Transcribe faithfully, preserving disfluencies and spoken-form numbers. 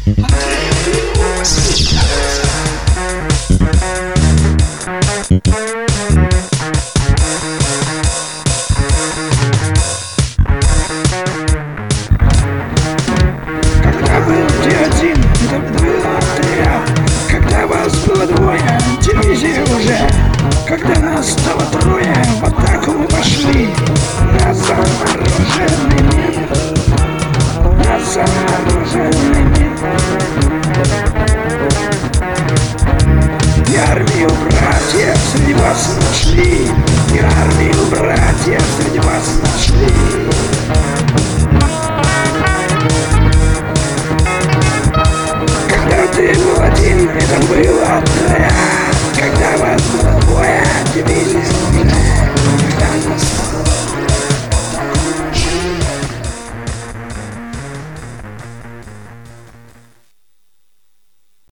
Когда был ты один, это было отряд. Когда вас было двое, дивизия уже. Когда нас стало трое, в атаку мы пошли. Разоруженными, разоруженными. И армию братьев среди вас нашли. И армию братьев среди вас нашли.